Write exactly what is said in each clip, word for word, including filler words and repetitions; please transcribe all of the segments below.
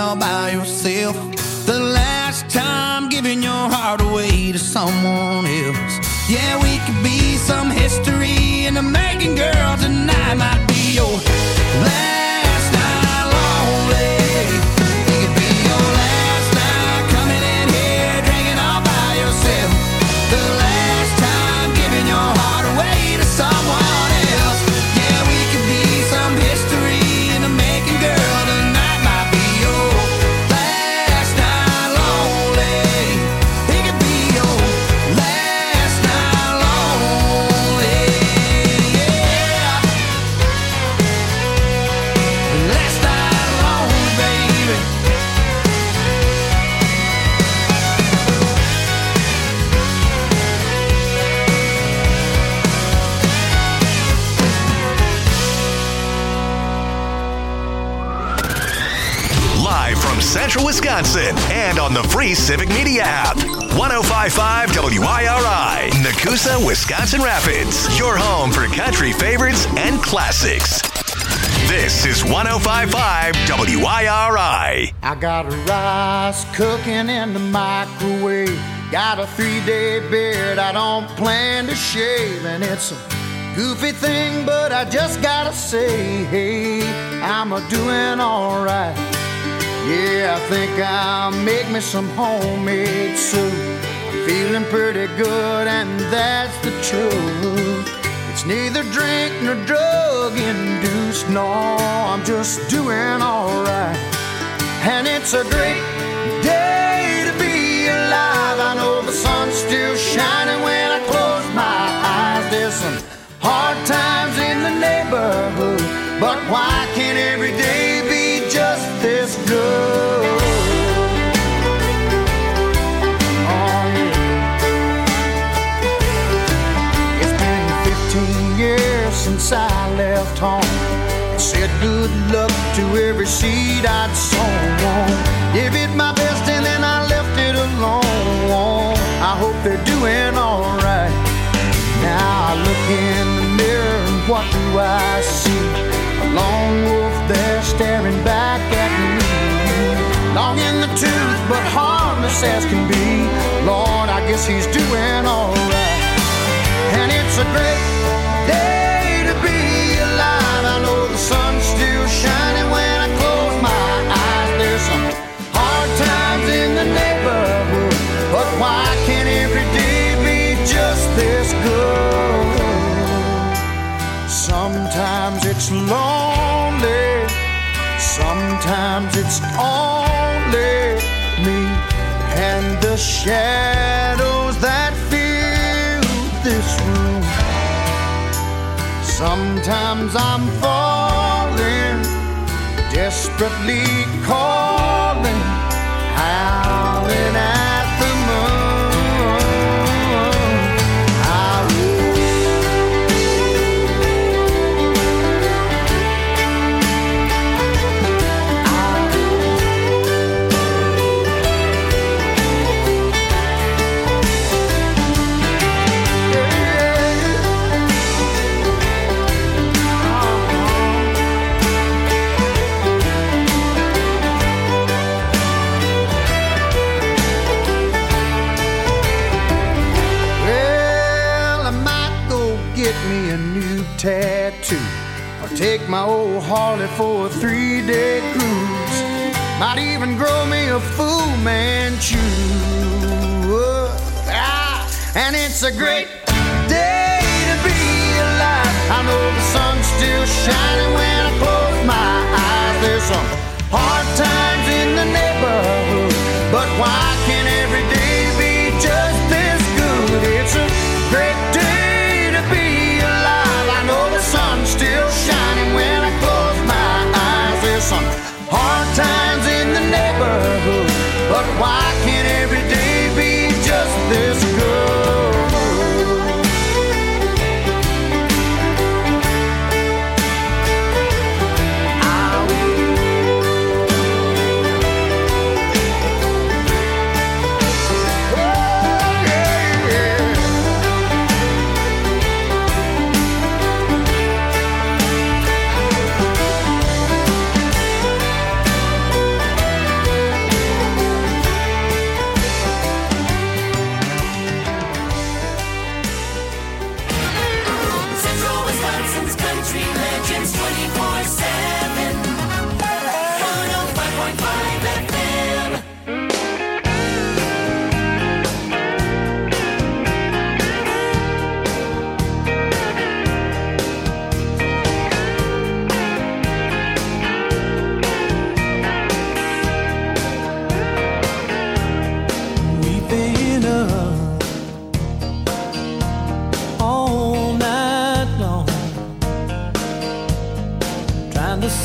all by yourself. The last time giving your heart away to someone else. Yeah, we could be some history in the making, girl. Tonight might be your last night lonely. It could be your last night coming in here drinking all by yourself. The last time giving your heart away to someone else. Yeah, we could be some history in the making, girl. Tonight might be your last night lonely. It could be your last night lonely. Yeah, last night lonely, baby. Live from Central Wisconsin and on the free Civic Media app. one oh five point five W I R I, Nakusa, Wisconsin Rapids. Your home for country favorites and classics. This is one oh five point five W I R I. I got rice cooking in the microwave. Got a three-day beard I don't plan to shave. And it's a goofy thing, but I just gotta say, hey, I'm a doing all right. Yeah, I think I'll make me some homemade soup. I'm feeling pretty good, and that's the truth. It's neither drink nor drug induced. No, I'm just doing all right. And it's a great day to be alive. I know the sun's still shining when I close my eyes. There's some hard times in the neighborhood, but why can't every day be just this good? Oh, yeah. It's been fifteen years since I left home and said good luck to every seed I'd sown. Give it my best and then I left it alone. I hope they're doing all right. Now I look in the mirror and what do I see? A lone wolf there staring back at me. Long in the tooth but harmless as can be. Lord, I guess he's doing all right. And it's a great day to be alive. I know the sun's still shining when I close my eyes. There's some hard times in the neighborhood, but why can't every day be just this good? Sometimes it's lonely, sometimes it's only me and the shadows that fill this room. Sometimes I'm falling, desperately calling, howling at the moon. I tattoo, or take my old Harley for a three-day cruise. Might even grow me a Fu Manchu. Ah, and it's a great day to be alive. I know the sun's still shining when I close my eyes. There's some hard times in the neighborhood, but why can't every day be just this good? It's a great day to be alive. I know the sun's still shining when I close my eyes. There's some hard times in the neighborhood, but why can't every day be just this good? Oh, yeah, yeah.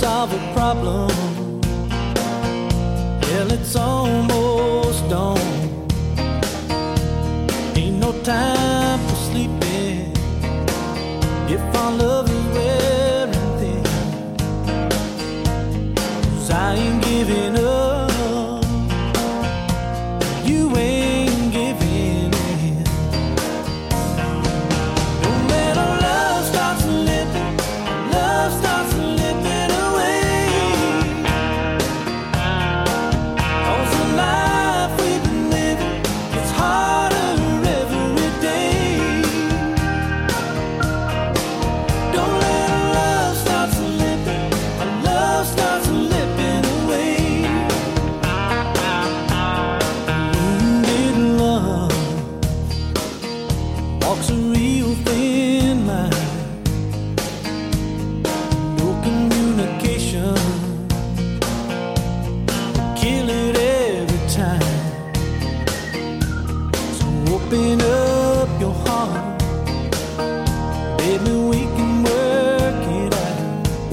solve a problem. Well, it's almost dawn. Ain't no time for sleeping if our love is wearing thin. 'Cause I ain't giving up, you ain't giving in. Don't let our love start slipping, love starts slipping away. 'Cause the life we've been living, it's harder every day. Don't let our love start slipping, our love starts slipping away. Wounded love walks a real thin line. No communication, kill it every time. So open up your heart, baby, we can work it out.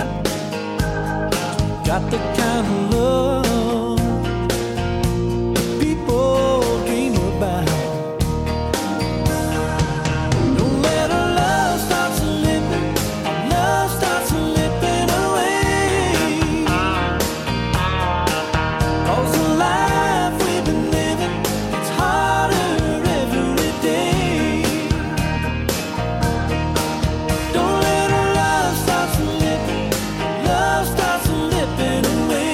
Got the kind of love that people dream about. Don't let our love start slipping, our love starts slipping away. 'Cause the life we've been living, it's harder every day. Don't let our love start slipping, love starts slipping away.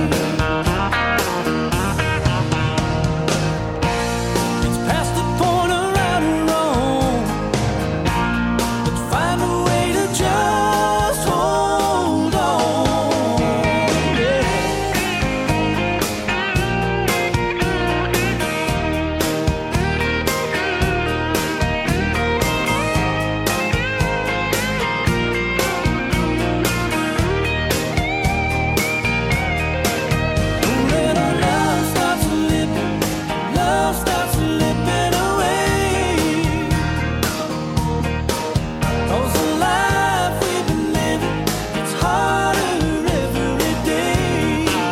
It's past the point of right or wrong. Let's find a way to just hold on. Yeah. Don't let our love start slipping, love starts slipping away. 'Cause the life we've been living, it's harder every day.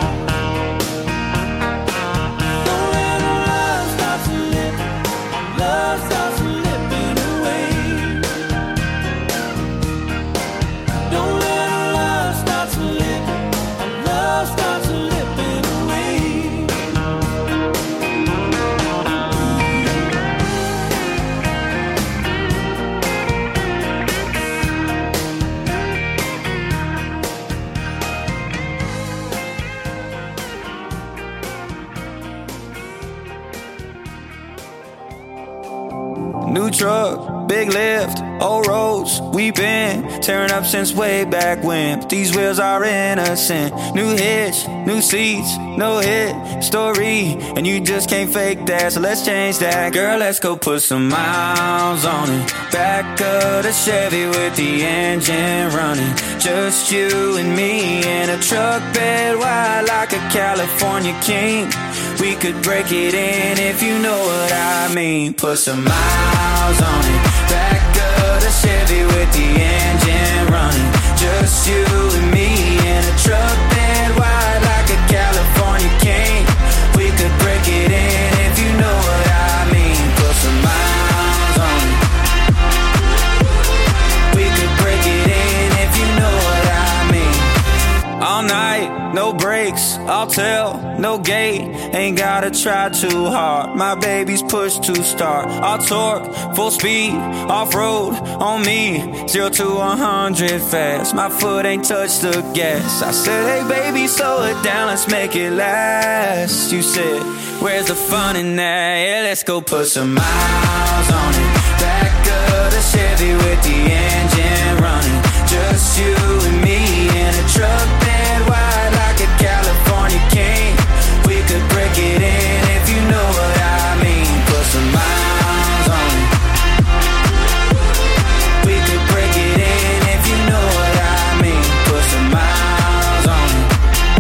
Don't let our love start slipping, love starts slipping away. Don't let our love start slipping, love starts slipping away. New truck, big lift, old roads, we been tearing up since way back when. But these wheels are innocent. New hitch, new seats, no hit story, and you just can't fake that. So let's change that, girl. Let's go put some miles on it. Back of the Chevy with the engine running. Just you and me in a truck bed wide like a California king. We could break it in if you know what I mean. Put some miles on it. Back of the Chevy with the engine running. Just you and me in a truck bed wide like a California king. We could break it in if you know what I mean. Put some miles on it. We could break it in if you know what I mean. All night, no brakes, I'll tell, no gate. Ain't gotta try too hard. My baby's push to start. I'll torque, full speed, off-road on me. Zero to one hundred fast. My foot ain't touched the gas. I said, hey baby, slow it down, let's make it last. You said, where's the fun in that? Yeah, let's go put some miles on it. Back of the Chevy with the engine running. Just you and me in a truck bed wide like a California king. We could break it in if you know what I mean. Put some miles on it. We could break it in if you know what I mean. Put some miles on it.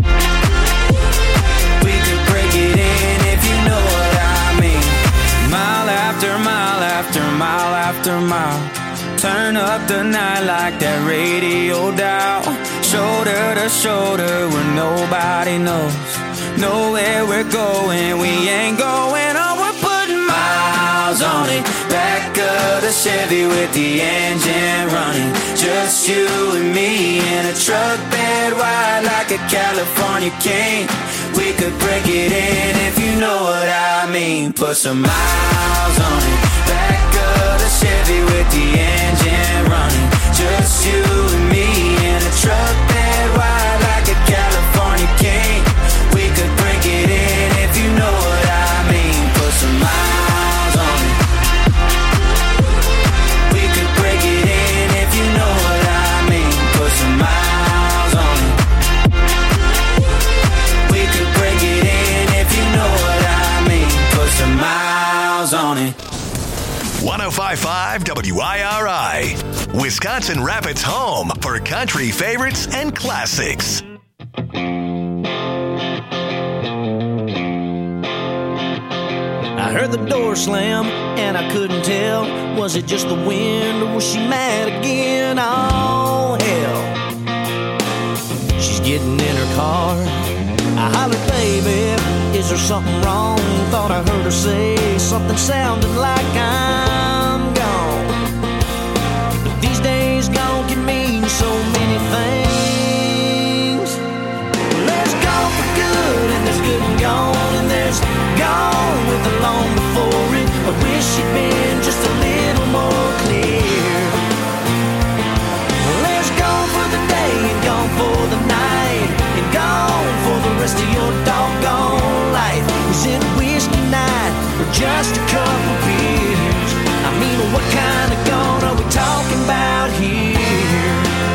We could break it in if you know what I mean. Mile after mile after mile after mile. Turn up the night like that radio dial. shoulder to shoulder where nobody knows. Know where we're going, we ain't going on. We're putting miles on it. Back of the Chevy with the engine running. Just you and me in a truck bed wide like a California king. We could break it in if you know what I mean. Put some miles on it. Back of the Chevy with the engine running. Just you and me in a truck bed wide like a California king. We could break it in if you know what I mean. Put some miles on it. We could break it in if you know what I mean. Put some miles on it. We could break it in if you know what I mean. Put some miles on it. one oh five point five W I R I, Wisconsin Rapids' home for country favorites and classics. I heard the door slam and I couldn't tell. Was it just the wind or was she mad again? Oh, hell. She's getting in her car. I hollered, baby, is there something wrong? Thought I heard her say something sounding like I'm gone. But these days gone can mean so many things. There's gone for good and there's good and gone, and there's gone with the long before it. I wish she'd been just a little more clear. Well, there's gone for the day and gone for the night, and gone for the rest of your doggone life. Is it whiskey night or just a couple beers? I mean, what kind of gone are we talking about here?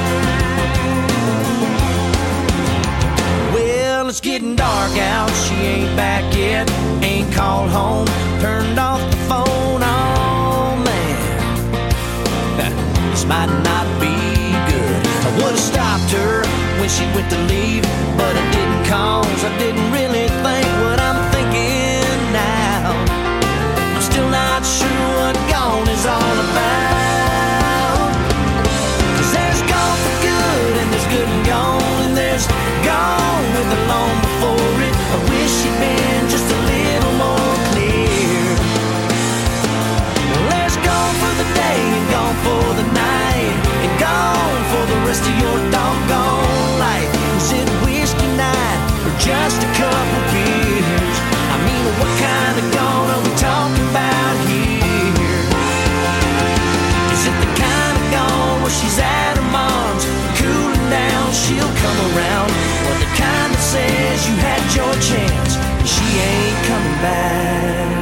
Well, it's getting dark out, she ain't back yet. Ain't called home, turned off the phone, oh man. This might not be good. I would've stopped her when she went to leave, but I didn't cause I didn't really think what I'm thinking now. I'm still not sure what gone is all about. Cause there's gone for good and there's good and gone, and there's gone with the long before it. I wish she'd been just a little more clear. Well, there's gone for the day and gone for the night, and gone for the rest of your doggone life. Is it whiskey night or just a couple beers? I mean, what kind of gone are we talking about here? Is it the kind of gone where she's at her mom's, cooling down, she'll come around? Or the kind that says you had your chance and she ain't coming back?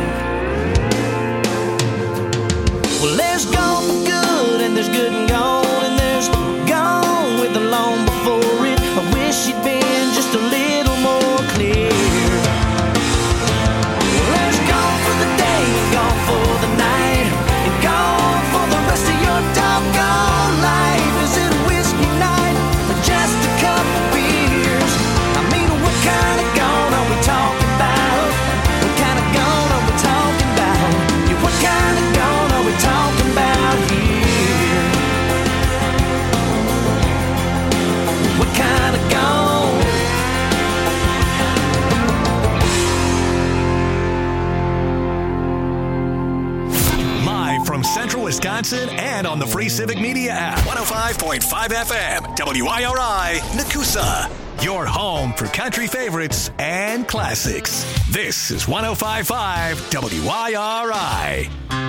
Well, there's gone for good and there's good and gone, and there's gone with the long before it. I wish she'd been just a little more clear. Well, there's gone for the day and gone for the night, and gone for the rest of your doggone life. Is it whiskey night or just a couple beers? I mean, what kind of gone are we talking about? What kind of gone are we talking about? Yeah, what kind of gone are we talking about here? What kind of gone? Live from Central Wisconsin and on the free Civic Media app. one oh five point five F M, W I R I, Nakusa. Your home for country favorites and classics. This is one oh five point five W I R I.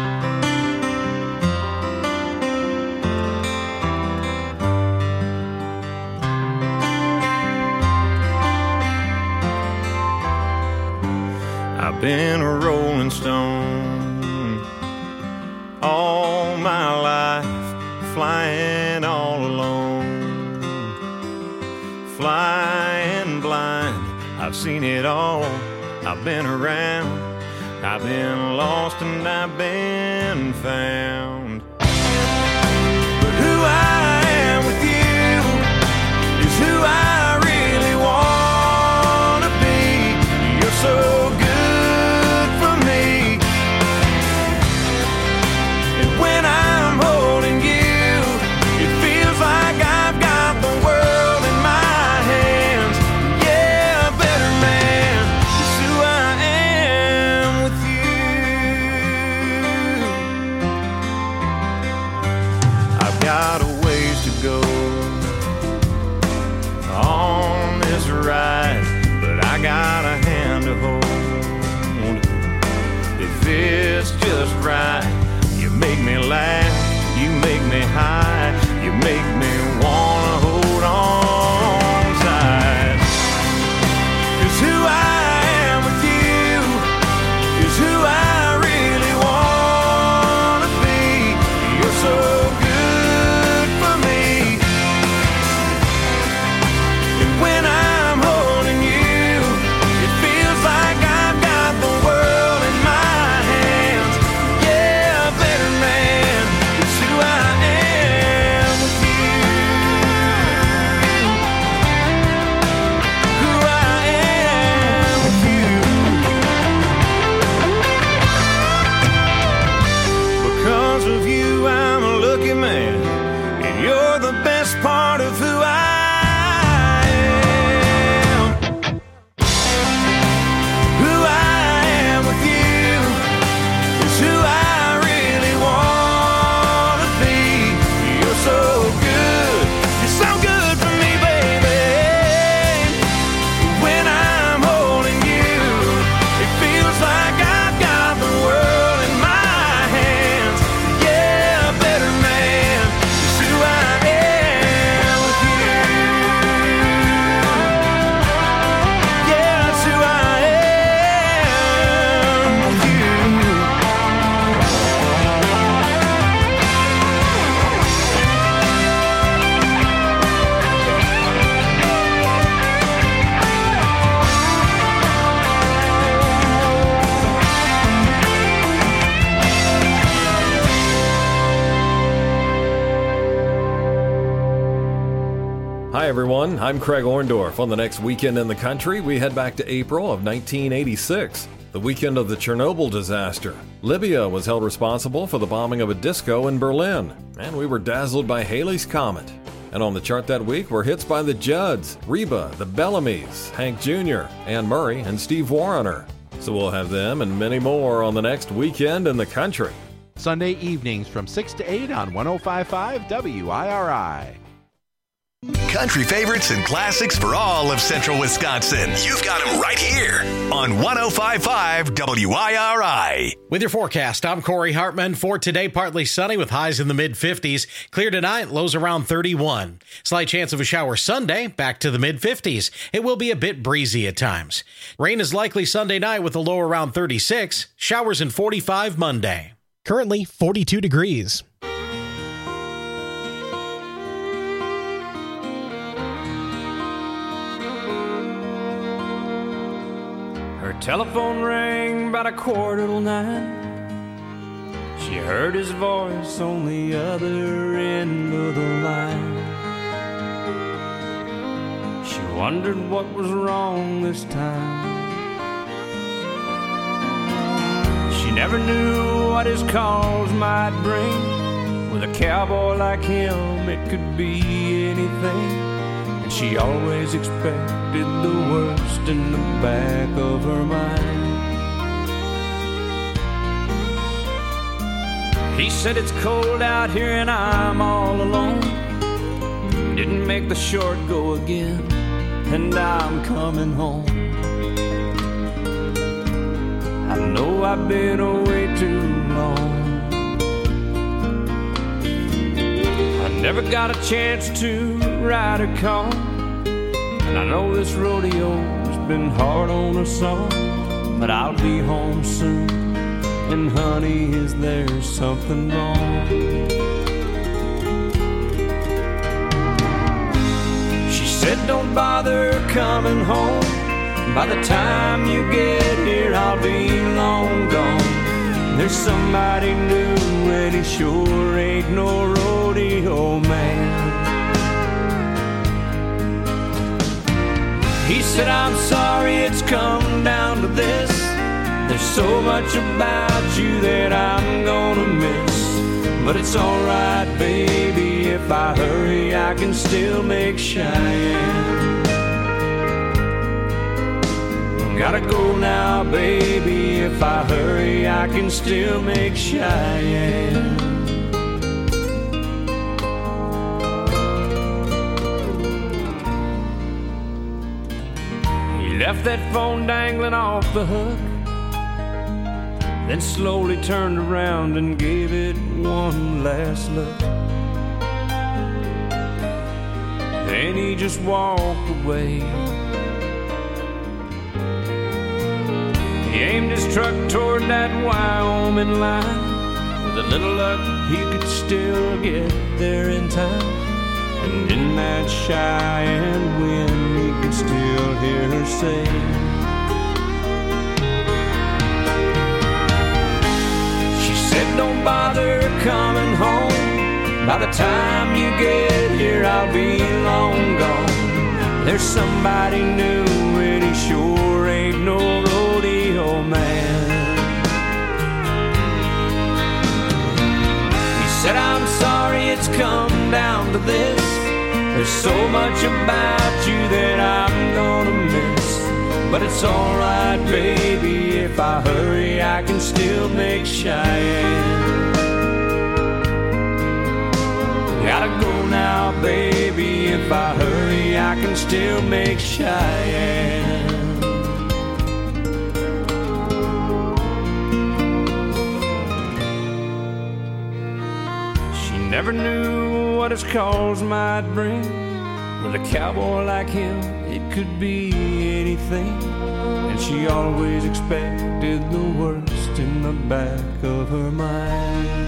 I've been a rolling stone all my life, flying all alone, flying blind. I've seen it all, I've been around, I've been lost and I've been found. But who I am with you is who I really want to be. You're so good for me, and when I'm holding you, it feels like I've got the world in got a ways to go on this ride, but I got a hand to hold. If it's just right, you make me laugh, you make me high, you make me wanna hold on tight. 'Cause who I am with you is who I really wanna be. You're so good for me, and when I'm holding you, it feels like I've got the world in my hands. Yeah, better man, it's who I am with you, who I am with you. Because of you, I'm a lucky man, and you're the best part of who I am. Who I am with you is who I really want to be. You're so good, you're so good for me, baby. When I'm holding you, it feels like I've got the world in my hands. Yeah, better man, it's who I am with you. Yeah, it's who I am with you. Hi, everyone. I'm Craig Orndorff. On the next Weekend in the Country, we head back to April of nineteen eighty-six, the weekend of the Chernobyl disaster. Libya was held responsible for the bombing of a disco in Berlin, and we were dazzled by Halley's Comet. And on the chart that week were hits by the Judds, Reba, the Bellamys, Hank Junior, Anne Murray, and Steve Wariner. So we'll have them and many more on the next Weekend in the Country. Sunday evenings from six to eight on one oh five point five W I R I. Country favorites and classics for all of Central Wisconsin. You've got them right here on one oh five point five W I R I. With your forecast, I'm Corey Hartman. For today, partly sunny with highs in the mid-fifties. Clear tonight, lows around thirty-one. Slight chance of a shower Sunday, back to the mid-fifties. It will be a bit breezy at times. Rain is likely Sunday night with a low around thirty-six. Showers in forty-five Monday. Currently forty-two degrees. Her telephone rang about a quarter till nine. She heard his voice on the other end of the line. She wondered what was wrong this time. She never knew what his calls might bring. With a cowboy like him, it could be anything. And she always expected the worst in the back of her mind. He said it's cold out here and I'm all alone. Didn't make the short go again, and I'm coming home. I know I've been away too long. I never got a chance to ride a car, and I know this rodeo's been hard on us all. But I'll be home soon, and honey, is there something wrong? She said don't bother coming home. By the time you get here, I'll be long gone. There's somebody new, and he sure ain't no rodeo man. He said, I'm sorry it's come down to this. There's so much about you that I'm gonna miss. But it's alright, baby, if I hurry, I can still make Cheyenne. Gotta go now, baby, if I hurry, I can still make Cheyenne. left that phone dangling off the hook, then slowly turned around and gave it one last look. Then he just walked away. He aimed his truck toward that Wyoming line. With a little luck, he could still get there in time. And in that Cheyenne wind, he could still hear her say, she said, don't bother coming home. By the time you get here, I'll be long gone. There's somebody new and he sure ain't no rodeo man. He said, I'm sorry it's come down to this. There's so much about you that I'm gonna miss. But it's alright, baby, if I hurry, I can still make Cheyenne. Gotta go now, baby, if I hurry, I can still make Cheyenne. She never knew what his calls might bring. With a cowboy like him, it could be anything. And she always expected the worst in the back of her mind.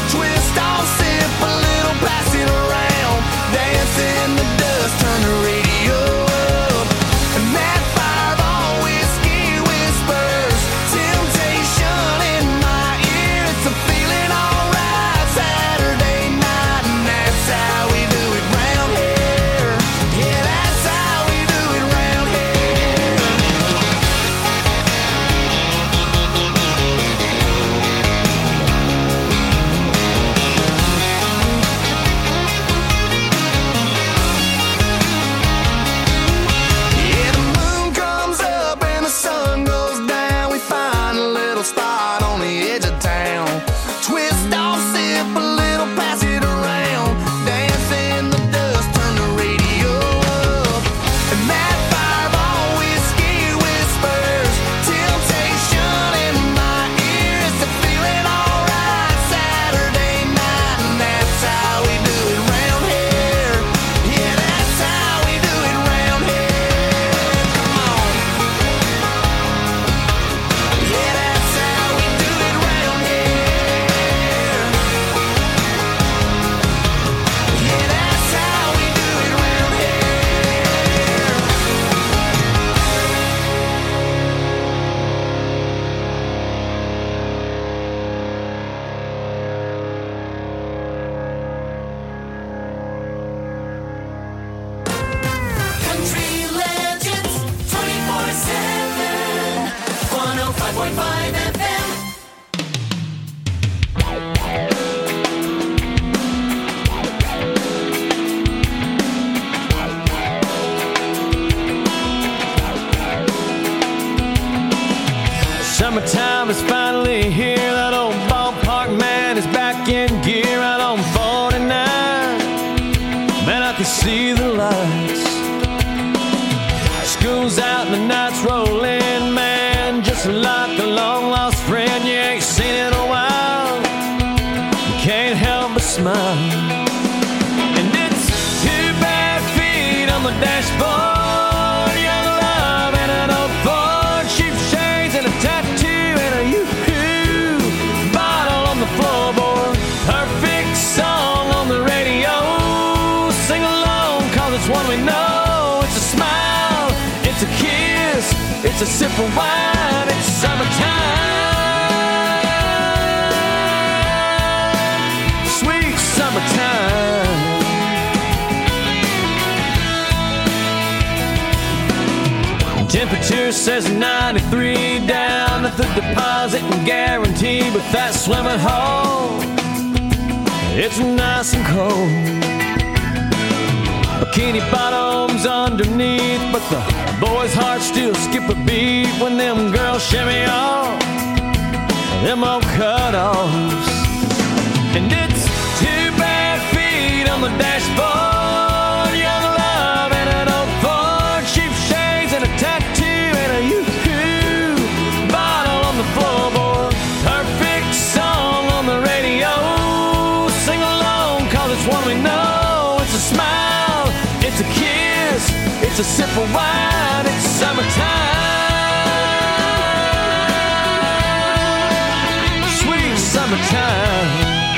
Turn the radio time is finally here. That old ballpark man is back in gear out on forty-nine. Man, I can see the lights. School's out and the night's rolling, man. Just like a long-lost friend you ain't seen in a while. You can't help but smile. And it's two bare feet on the dashboard, young love and an old Ford, cheap shades and a tattoo and a yoo-hoo bottle on the floorboard. Perfect song on the radio. Sing along, cause it's one we know. It's a smile, it's a kiss, it's a sip of wine, it's summertime, sweet summertime. Temperature says ninety-three down at the deposit and guarantee, but that swimming hole, it's nice and cold. Bikini bottoms underneath, but the boys' hearts still skip a beat when them girls shimmy off them old cut-offs. And it's two bare feet on the dashboard, young love and an old Ford, cheap shades and a tattoo and a yoo-hoo bottle on the floorboard. Perfect song on the radio. Sing along, cause it's one we know. It's a smile, it's a kiss, it's a sip of wine, it's summertime, sweet summertime.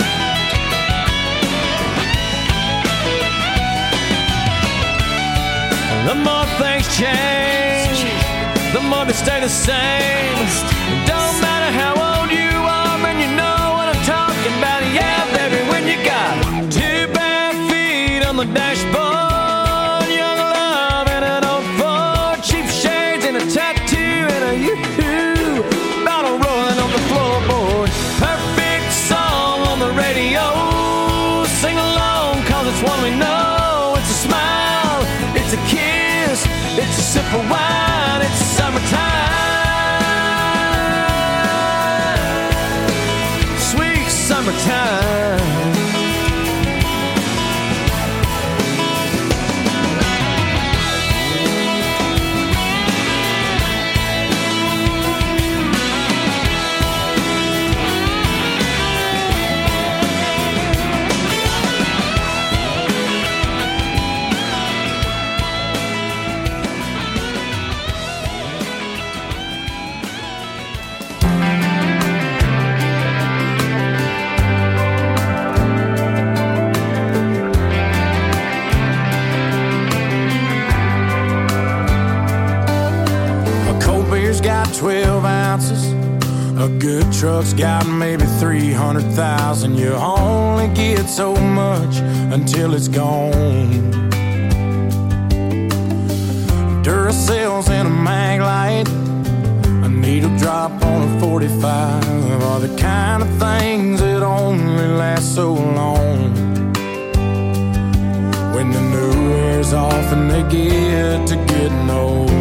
The more things change, the more they stay the same. It don't matter how old you are, and you know what I'm talking about. Yeah, baby, when you got two bare feet on the dashboard, young love and an old Ford, cheap shades and a tattoo and a yoo-hoo bottle rolling on the floorboard. Perfect song on the radio. Sing along, cause it's one we know. It's a smile, it's a kiss, it's a sip of wine, it's summertime, sweet summertime. twelve ounces. A good truck's got maybe three hundred thousand. You only get so much until it's gone. Duracell's in a mag light, a needle drop on a forty-five are the kind of things that only last so long. When the new wears off and they get to getting old,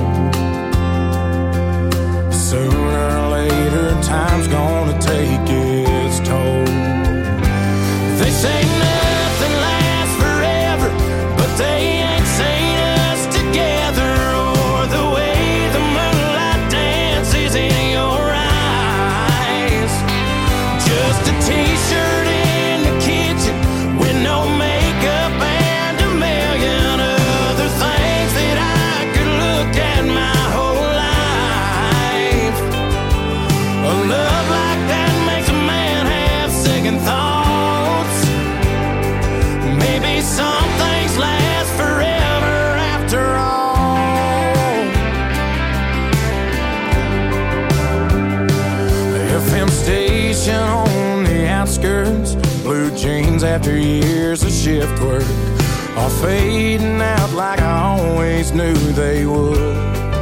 sooner or later, time's gonna take its toll. They say nothing lasts forever, but they ain't seen us together, or the way the moonlight dances in your eyes. Just a t-shirt in the kitchen with no makeup and a million other things that I could look at my whole life. A love like that makes a man have second thoughts. Maybe some things last forever after all. The F M station on the outskirts, blue jeans after years of shift work are fading out like I always knew they would.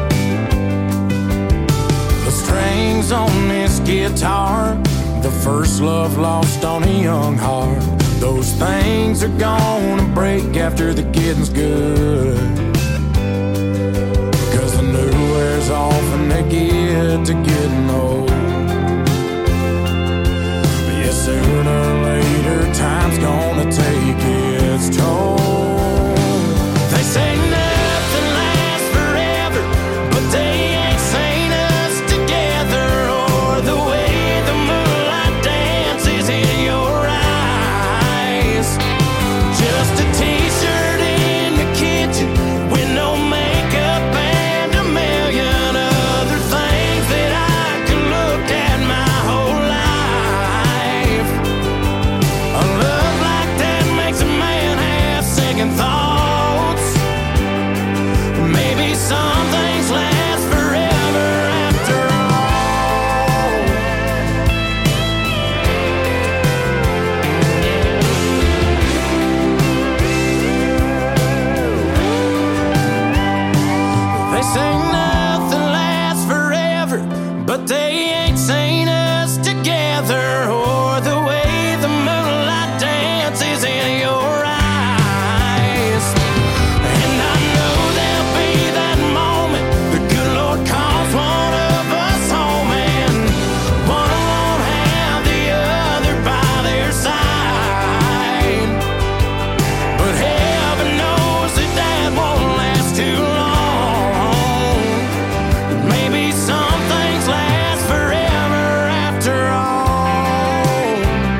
The strings on this guitar, the first love lost on a young heart, those things are gonna break after the getting's good. Cause the new wears off and they get to getting old. Sooner or later, time's gonna take its toll. They say nothing lasts forever, but they ain't seen us together, or the way the moonlight dances in your eyes. Just a t-shirt in the kitchen with no makeup and a million other things that I could look at my whole life. A love like that makes a man have second thoughts. Maybe some things last forever after all. They say nothing lasts forever, but they ain't seen us together, or the way the moonlight dances in your eyes. And I know there'll be that moment the good Lord calls one of us home, and one won't have the other by their side. But heaven knows that that won't last too long. Maybe some things last forever after all.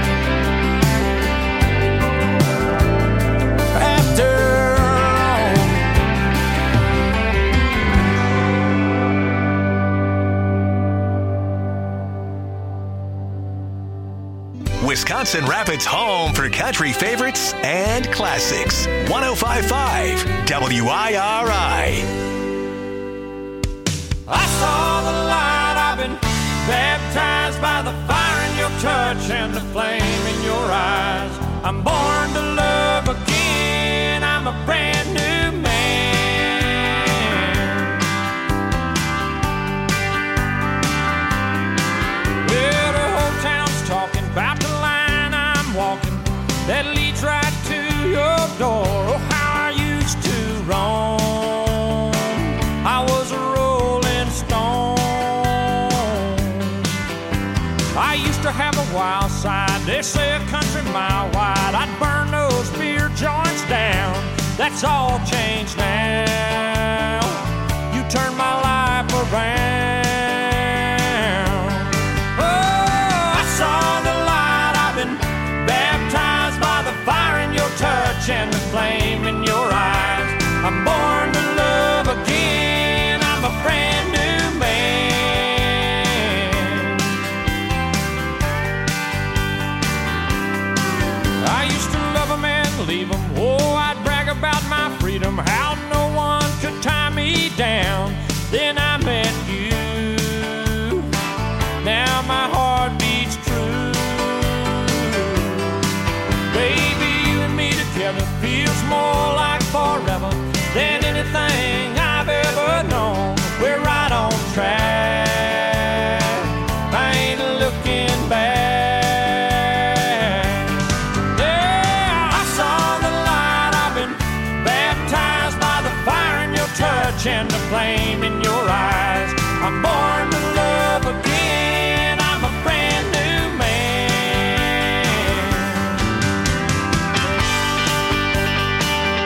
After all. Wisconsin Rapids' home for country favorites and classics. one oh five point five W I R I. I saw the light, I've been baptized by the fire in your touch and the flame in your eyes. I'm born to love again, I'm a brand new man. Well, the whole town's talking about the line I'm walking that leads right to your door. Oh, how I used to roam. I was a rolling stone. I used to have a wild side, they say a country mile wide. I'd burn those beer joints down, that's all changed now. You turned my life around. Oh, I saw the light, I've been baptized by the fire in your touch and the flame in your eyes. I'm born to love again, I'm a brand new man. I used to love 'em and leave 'em. Oh, I'd brag about my freedom, how no one could tie me down. Then I met you. Now my heart beats true. Baby, you and me together feels more like forever than anything I've ever known. We're right on track, I ain't looking back. Yeah, I saw the light, I've been baptized by the fire in your touch and the flame in your eyes. I'm born to love again, I'm a brand new man.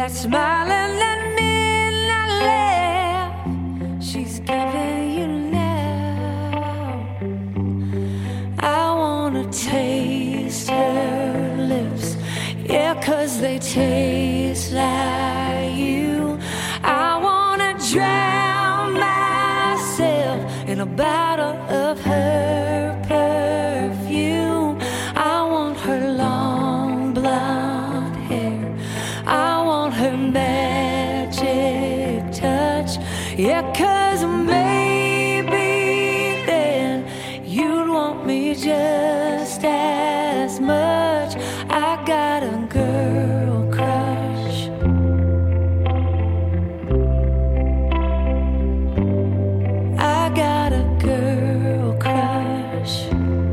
That smiling at midnight laugh she's giving you now. I wanna taste her lips, yeah, 'cause they taste like you. I wanna drown myself in a bottle of her perfume. I want her long blonde hair, I want her magic touch, yeah, 'cause maybe then you'd want me just as much. I got a girl crush. I got a girl crush.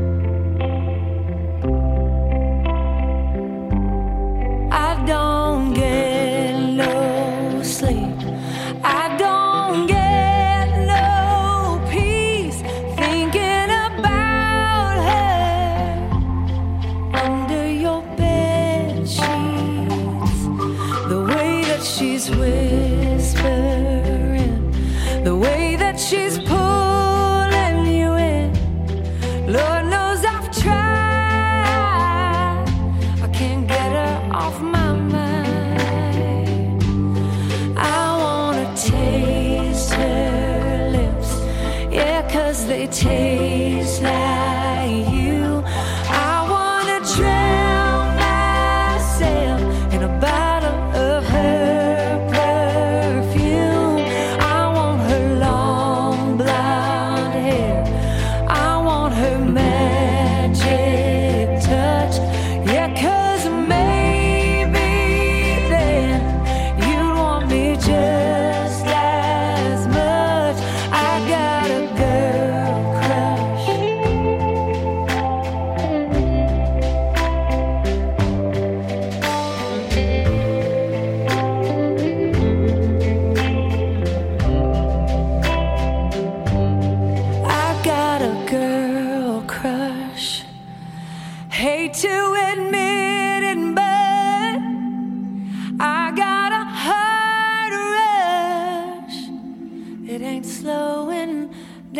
I don't get no sleep, I don't get no peace, thinking about her under your bed sheets. The way that she's whispering, the way that she's pulling you in. Lord knows I've tried, I can't get her off my mind. I wanna taste her lips, yeah, 'cause they taste like you. I wanna drown myself in a bottle of her perfume. I want her long blonde hair, I want her magic touch, yeah, 'cause maybe then you'd want me just as much. I got a girl crush. I got a girl crush. Hate to admit it, but I got a heart rush. It ain't slowing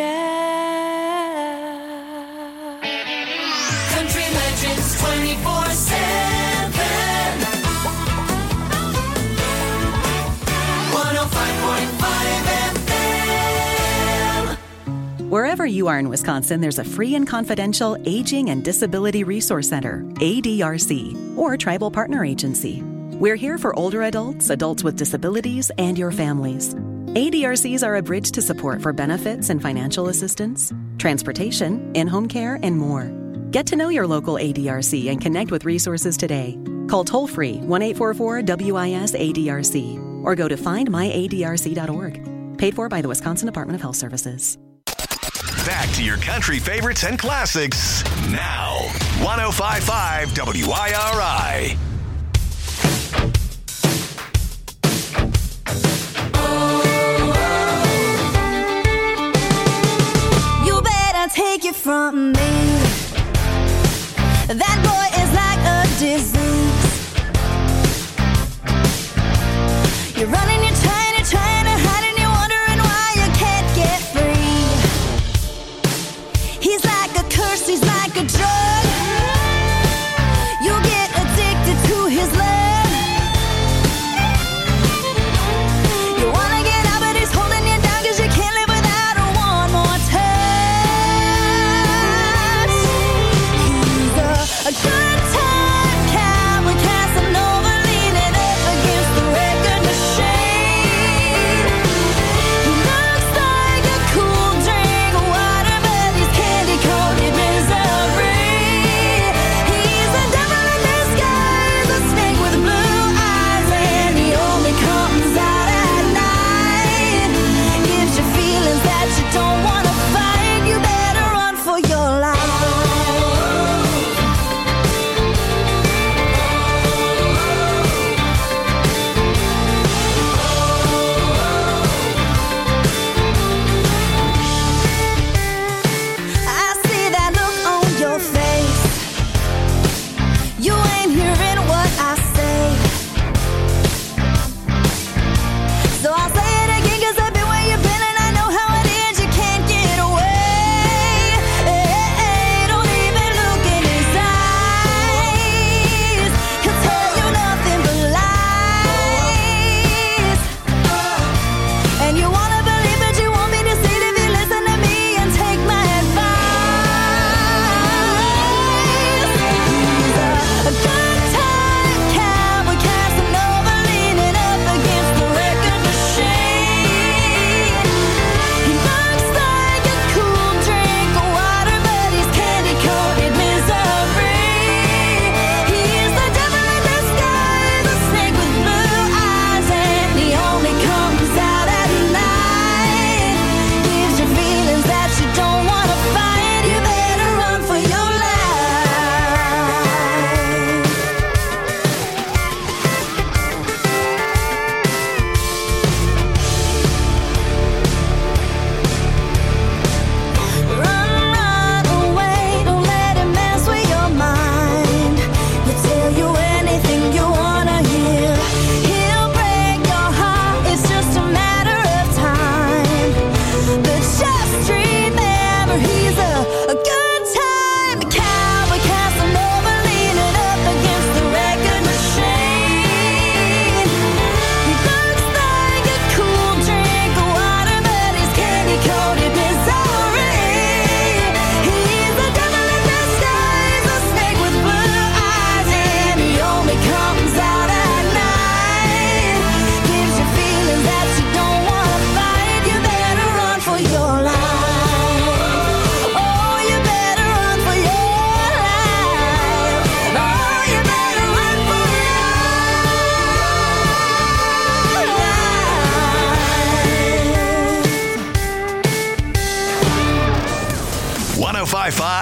down. Country Legends twenty-four seven. one oh five point five F M. Wherever you are in Wisconsin, there's a free and confidential Aging and Disability Resource Center, A D R C, or Tribal Partner Agency. We're here for older adults, adults with disabilities, and your families. A D R Cs are a bridge to support for benefits and financial assistance, transportation, in-home care, and more. Get to know your local A D R C and connect with resources today. Call toll-free one eight four four W I S A D R C or go to find my A D R C dot org. Paid for by the Wisconsin Department of Health Services. Back to your country favorites and classics now. one oh five point five W I R I. You better take it from me. That boy is like a disease. You're running, you're trying, you're trying to hide, and you're wondering why you can't get free. He's like a curse, he's like a drug. You get addicted to his love. You wanna get out, but he's holding you down, 'cause you can't live without her one more time.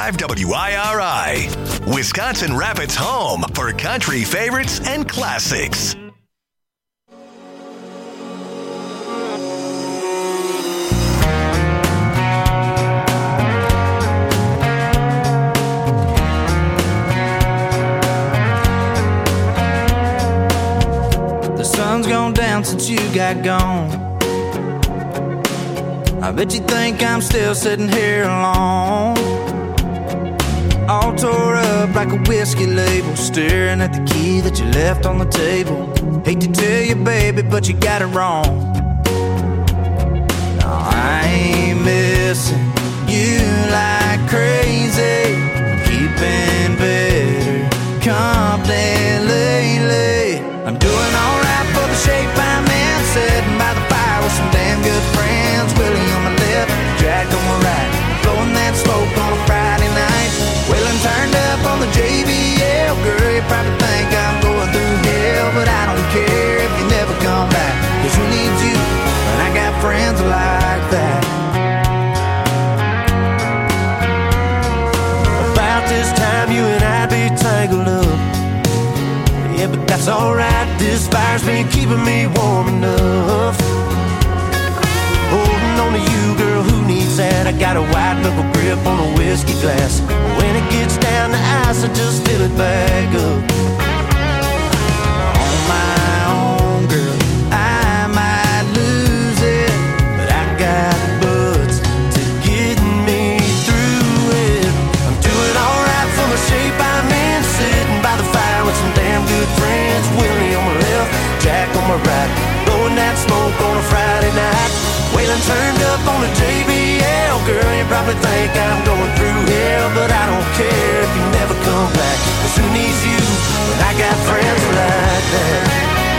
five W I R I. Wisconsin Rapids' home for country favorites and classics. The sun's gone down since you got gone. I bet you think I'm still sitting here alone, all tore up like a whiskey label, staring at the key that you left on the table. Hate to tell you, baby, but you got it wrong. No, I ain't missing you like crazy. I'm keeping better company lately. I'm doing alright for the shape I'm in, sitting by the fire with some damn good friends. Willie on my left, Jack on my right, blowing that smoke on a Friday night. Wheeling turned up on the J B L. Girl, you probably think I'm going through hell, but I don't care if you never come back, cause who needs you when I got friends like that? About this time you and I'd be tangled up. Yeah, but that's alright, this fire's been keeping me warm enough. Holding on to you, girl, who needs that? I got a white knuckle grip on a whiskey glass. When it gets down to ice, I just fill it back up. On my own, girl, I might lose it, but I got buds to get me through it. I'm doing alright for the shape I'm in, sitting by the fire with some damn good friends. Willie on my left, Jack on my right, blowing that smoke on a Friday night. Waylon turned up on the J B L. Girl, you probably think I'm going through hell, but I don't care if you never come back, cause who needs you when I got friends like that?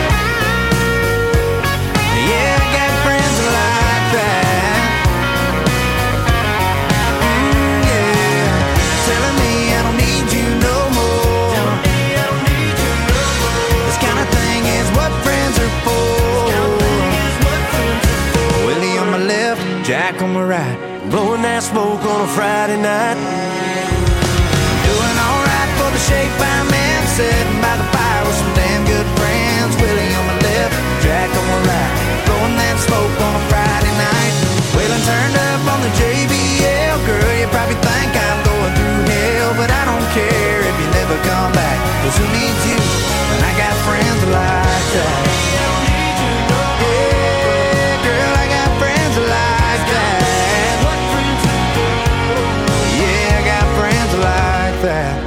Yeah, I got friends like that. Mm, yeah, telling me I don't need you no more. Telling me I don't need you no more. This kind of thing is what friends are for. Willie on my left, Jack on my right, blowing that smoke on a Friday night. Doing alright for the shape I'm in, sitting by the fire with some damn good friends. Willie on my left, Jack on my right, blowing that smoke on a Friday night. Waylon turned up on the J B L. Girl, you probably think I'm going through hell, but I don't care if you never come back, cause who needs you when I got friends like that? That.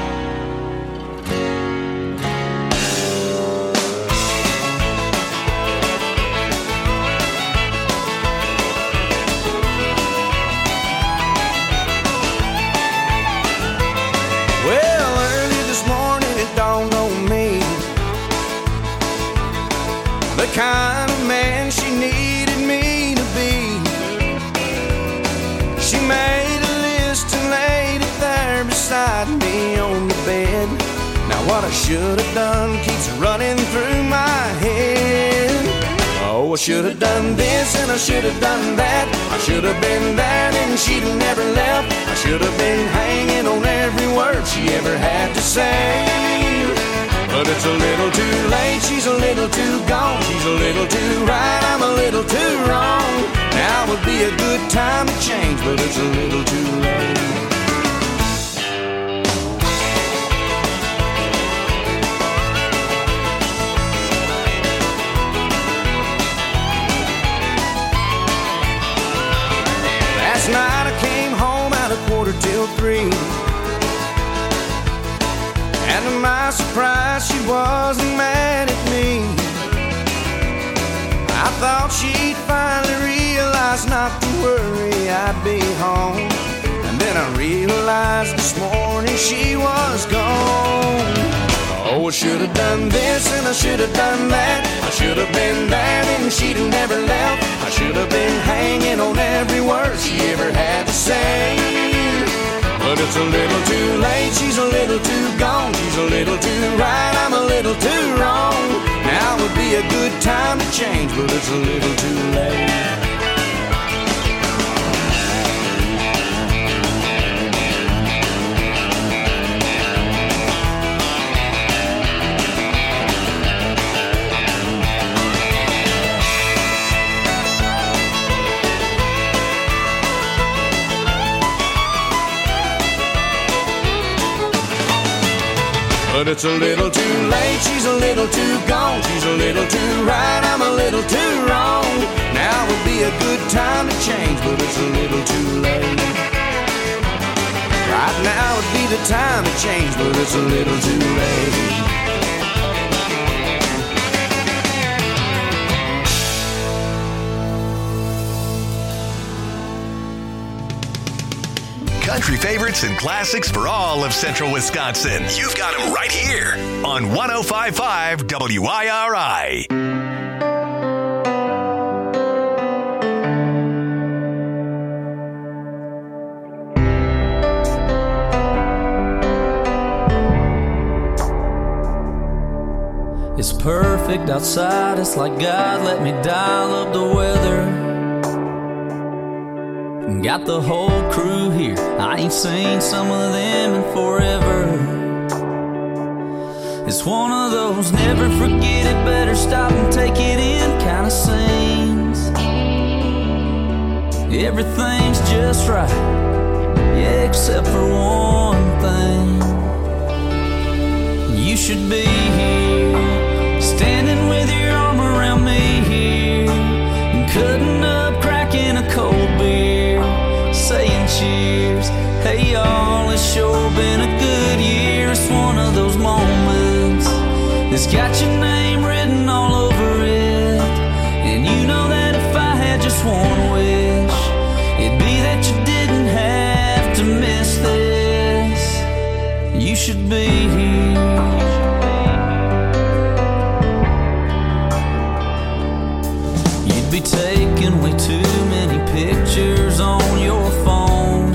Well, early this morning it dawned on me, the kind of man she needed me to be. She made a list and laid it there beside me on the bed. Now what I should have done keeps running through my head. Oh, I should have done this and I should have done that. I should have been there and she'd have never left. I should have been hanging on every word she ever had to say. But it's a little too late, she's a little too gone. She's a little too right, I'm a little too wrong. Now would be a good time to change, but it's a little too late. Last night I came home at a quarter till three, and to my surprise she wasn't mad at me. I thought she'd finally realize not to worry, I'd be home. And then I realized this morning she was gone. Oh, I should have done this and I should have done that. I should have been there and she'd have never left. I should have been hanging on every word she ever had to say. But it's a little too late, she's a little too gone. She's a little too right, I'm a little too wrong. Now would be a good time to change, but it's a little too late. but it's a little too late. She's a little too gone. She's a little too right. I'm a little too wrong. Now would be a good time to change, but it's a little too late. Right now would be the time to change, but it's a little too late. Country favorites and classics for all of Central Wisconsin. You've got them right here on one oh five point five W I R I. It's perfect outside, it's like God let me dial up the weather. Got the whole crew here, I ain't seen some of them in forever. It's one of those never forget it, better stop and take it in kind of scenes. Everything's just right, yeah, except for one thing. You should be here, standing with your arm around me here, and cutting up, cracking a cold beer, saying cheers. Hey y'all, it's sure been a good year. It's one of those moments that's got your name written all over it. And you know that if I had just one wish, it'd be that you didn't have to miss this. You should be here. You'd be taking way too many pictures on your phone,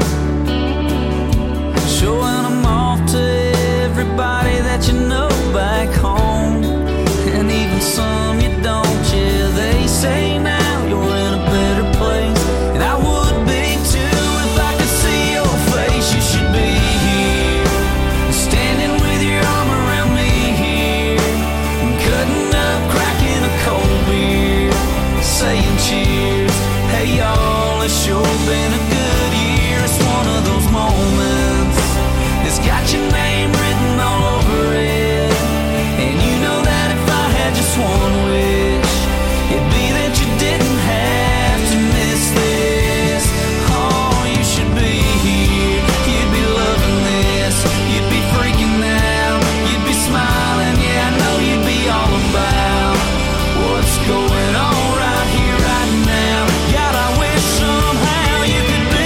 showing them off to everybody that you know back home, and even some you don't. Yeah, they say now you're in a better place, and I would be too if I could see your face. You should be here, standing with your arm around me here, and cutting up, cracking a cold beer, saying cheers. Hey y'all, it's sure been a good year. It's one of those moments that's got your name written all over it. And you know that if I had just one wish, it'd be that you didn't have to miss this. Oh, you should be here, you'd be loving this, you'd be freaking out, you'd be smiling. Yeah, I know you'd be all about what's going on right here, right now. God, I wish somehow you could be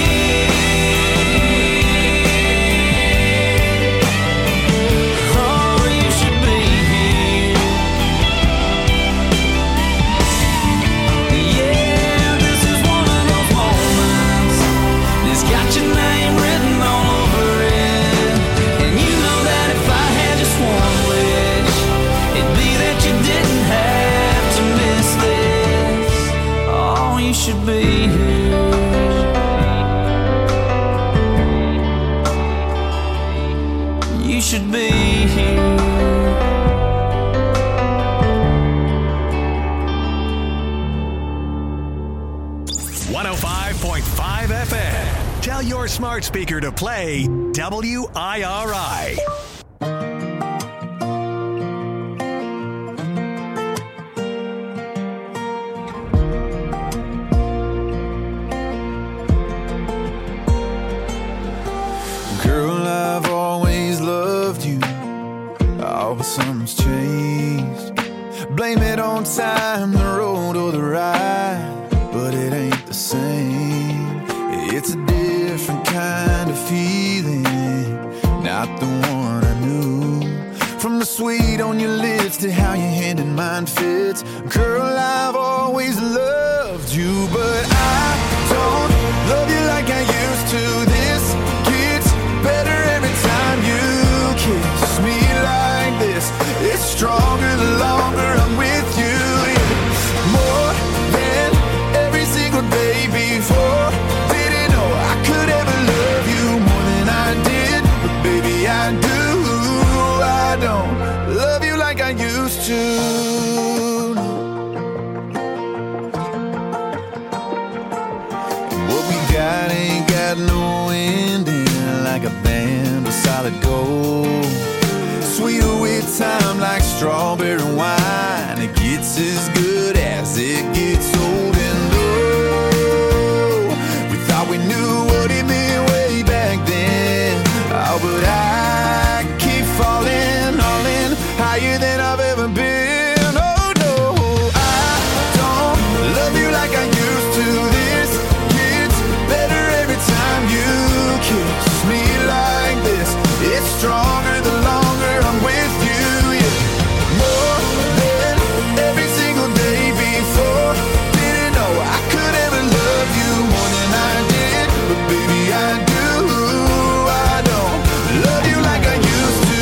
here. Oh, you should be here. Yeah, this is one of those moments that's got your name written all over it. And you know that if I had just one wish, it'd be that you didn't have to miss this. Oh, you should be here. You should be here. one oh five point five F M. Tell your smart speaker to play W I R I. Girl, I've always loved you. Oh, but something's changed. Blame it on time, the road, or the ride, but it ain't the same. It's a different kind of feeling, not the one I knew. From the sweet on your lips to how your hand in mine fits. Girl, I've always loved you, but I don't love you like I used to. This gets better every time you kiss me like this. It's stronger the longer I'm with you. It's more than every single day before. Didn't know I could ever love you more than I did, but baby I do. I don't love you like I used to. What we got ain't got no ending, like a band of solid gold. deal with time like strawberry wine. It gets as good as it gets old. And oh, we thought we knew what it meant way back then. Oh, but I keep falling, all in, higher than I've ever been. Oh no, I don't love you like I used to. This gets better every time you kiss me like this. It's stronger the longer I'm with you, yeah. More than every single day before. Didn't know I could ever love you more than I did, but baby I do. I don't love you like I used to.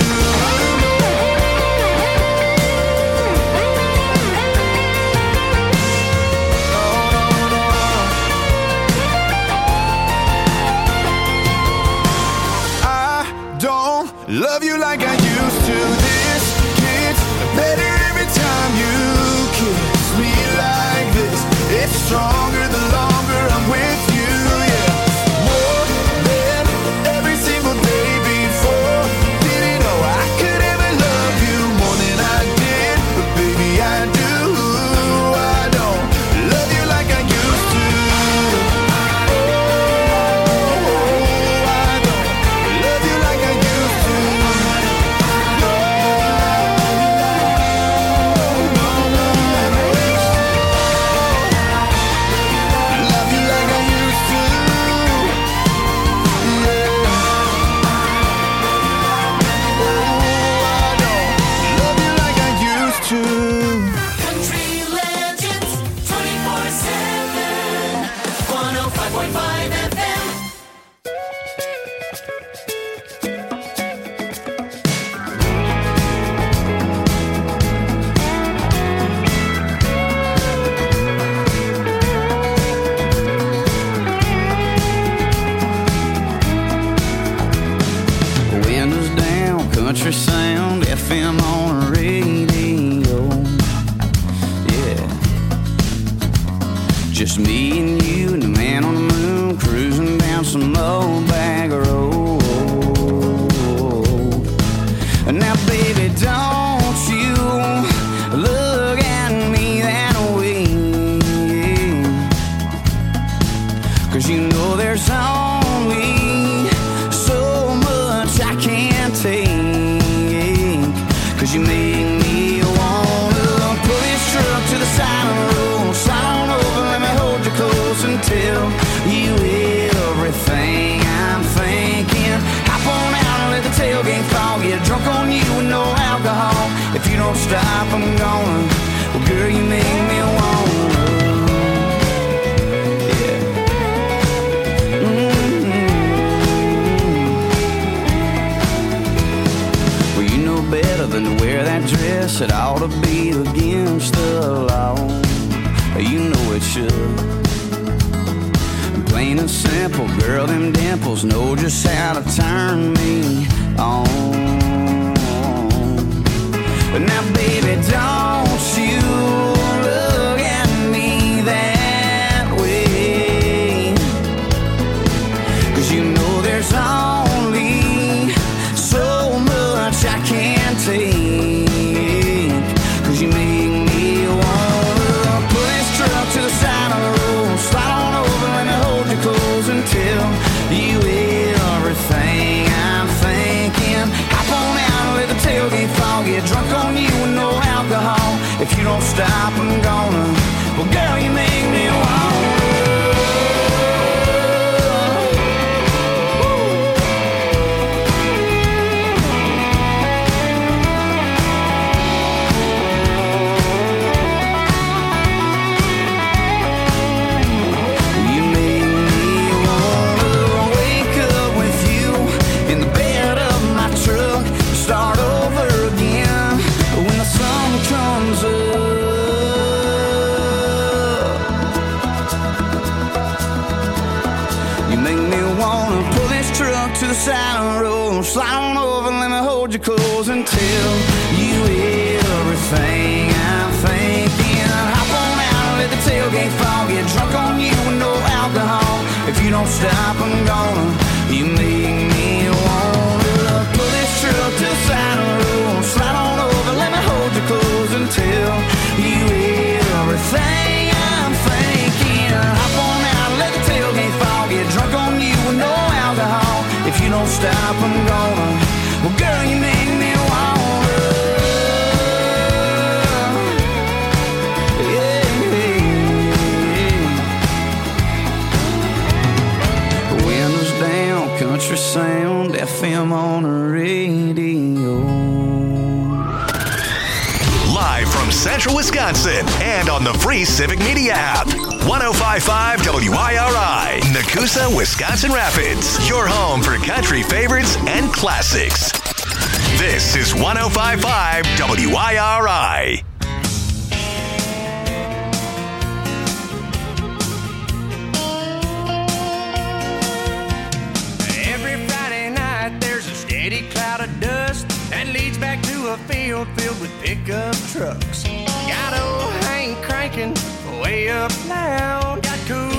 Love you like I used to. This gets better every time you kiss me like this. It's stronger the longer I'm with you, yeah. More than every single day before. Didn't know I could ever love you more than I did, but baby I do. I don't love you like I used to. Country sound, F M on the radio. Yeah. Just me and you and the man on the moon, cruising down some old bag road. Now baby, don't you look at me that way, 'cause you know there's only so much I can't take. 'Cause you make me wanna pull this truck to the side of the road, slide on over, let me hold you close and tell you everything I'm thinking. Hop on out and let the tailgate fall, get drunk on you with no alcohol. If you don't stop, I'm gonna. Well, girl, you make me wanna. Yeah. Mm-hmm. Well, you know better than to wear that dress. It ought to be against the law. You know it should. Plain and simple, girl, them dimples know just how to turn me on. But now, baby, don't you look at me that way, 'cause you know there's only so much I can't take. 'Cause you make me wanna pull this truck to the side of the road, slide on over, let me hold you close and tell you everything I'm thinking. Hop on out and let the tailgate fall, get drunk on you with no alcohol. If you don't stop, I'm gonna. Well, girl, you make me wanna. Start over again when the sun comes up. You make me wanna pull this truck to the side of the road, slide on over, let me hold you close and tell you everything I'm thinking. Hop on out and let the tailgate fall, get drunk on you with no alcohol. If you don't stop, I'm gonna. You make me wanna pull this truck to the side of the road, up and gonna. Well, girl, you make me wanna. Yeah. Windows down, country sound, F M on the radio. Live from Central Wisconsin and on the free Civic Media app. one oh five point five W I R I, Nakusa, Wisconsin Rapids. Your home for country favorites and classics. This is one oh five point five W I R I. Every Friday night there's a steady cloud of dust that leads back to a field filled with pickup trucks. Got old Hank cranking way up loud. Got cool